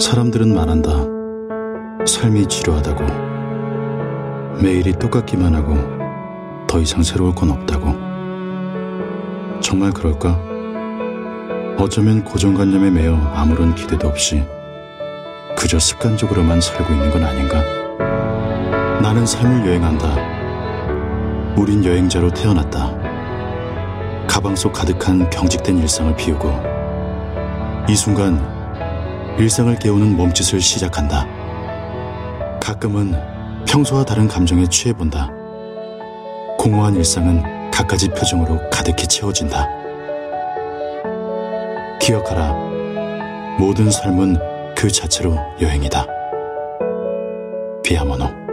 사람들은 말한다. 삶이 지루하다고. 매일이 똑같기만 하고 더 이상 새로울 건 없다고. 정말 그럴까? 어쩌면 고정관념에 매여 아무런 기대도 없이 그저 습관적으로만 살고 있는 건 아닌가? 나는 삶을 여행한다. 우린 여행자로 태어났다. 가방 속 가득한 경직된 일상을 비우고 이 순간 일상을 깨우는 몸짓을 시작한다. 가끔은 평소와 다른 감정에 취해본다. 공허한 일상은 갖가지 표정으로 가득히 채워진다. 기억하라. 모든 삶은 그 자체로 여행이다. 비아모노.